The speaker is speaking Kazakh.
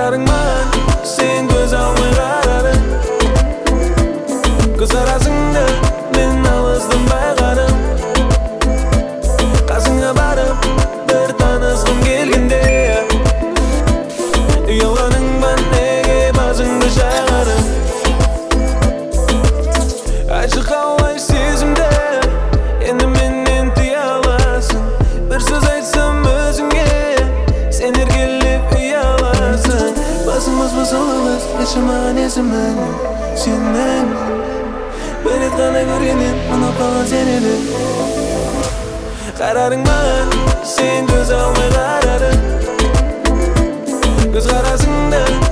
Qararың mаған, sen көз алмай қарадың. Көз қарасыңды мен алыстан байқадым. Қасыңа барып бір танысқым келгенде, ұялғаның ба неге басыңды шайқадың? Айтшы қалай сезімді енді менен тыя аласың? Бір сөз айтсам өзіңе сен еркелеп ұяласың. Басымыз бұзылмас, етші маған есімің сенің. Бір рет қана көргеннен ұнап қалған сен едің. Қарарың маған, сен көз алмай қарадың. Көз қарасыңды